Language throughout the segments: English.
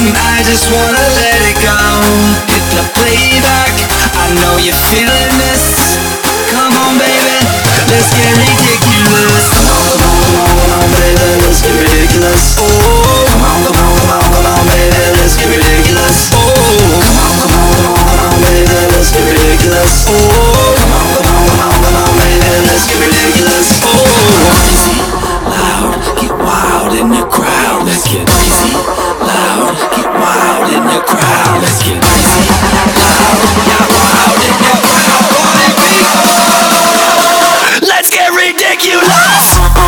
and I just wanna let it go. Hit the playback, I know you're feeling this. Come on, baby, let's get ridiculous. Come on, come on, come on, come on, baby, let's get ridiculous. Oh, come on, come on, come on, come on, baby, let's get ridiculous. Oh, come on, come on, come on, come on, baby, let's get ridiculous. Oh, come on, come on, come on, come on, baby, let's get ridiculous. Oh, crazy, loud, get wild in the crowd. Let's get crazy, loud, get wild in the crowd. Let's get crazy, loud, get wild in the crowd. Party people, let's get ridiculous.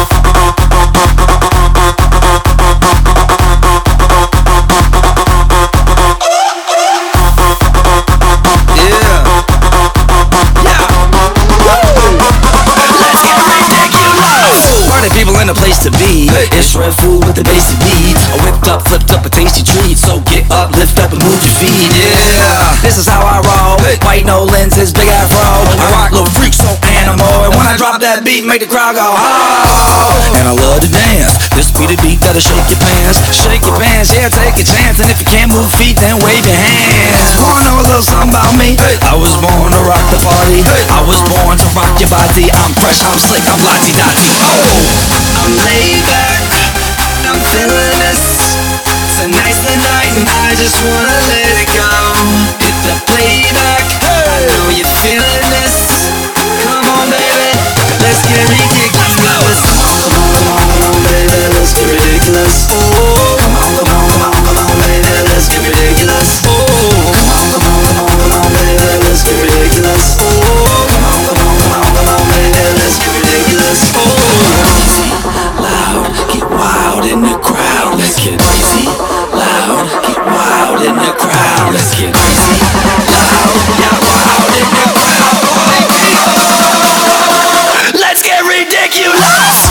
People in a place to be. It's red food with the basic beat. I whipped up, flipped up a tasty treat. So get up, lift up and move your feet. Yeah, this is how I roll. White no lenses, big afro. I rock little freak, so animal. And when I drop that beat, make the crowd go oh. And I love to dance. This be the beat that'll shake your pants. Shake your pants, yeah, take a chance. And if you can't move feet, then wave your hands. Wanna know a little something about me? I was born to rock the party. I was born to rock your body. I'm fresh, I'm slick, I'm lottie-dottie. Oh, I'm laid back, I'm feeling this. Tonight's the night and I just wanna let it go. Hit the playback, I know you're feeling this. Come on, baby, let's get ridiculous. Come on, come on, come on, come on, baby, let's get ridiculous. Oh, come on, come on, come on, come on, baby, let's get ridiculous. Oh, come on, come on, come on, come on, baby, let's get ridiculous. Oh, come on, come on, come on, come on, baby, let's get ridiculous. Oh, loud, get wild in the crowd. Let's get crazy, loud, get wild in the crowd. Let's get crazy, loud, get wild in the crowd. Party people, let's get ridiculous.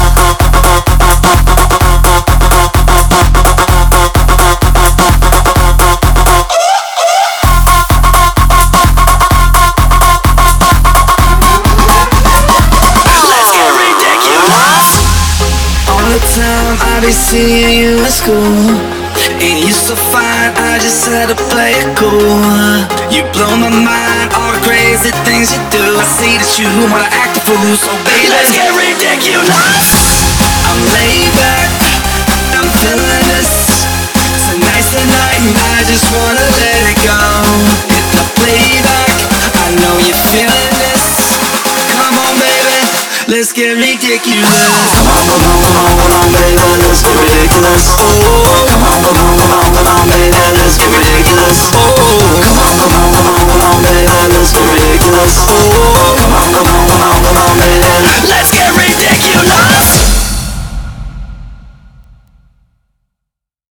Time I be seeing you at school, and you so fine, I just had to play it cool. You blow my mind, all the crazy things you do. I see that you wanna act a fool, so baby, let's get ridiculous. I'm laid back, I'm feeling this. Tonight's the night and I just wanna let it go. Hit the playback, I know you're feeling this. Come on, baby, let's get ridiculous. Come on, come on, come on, come on.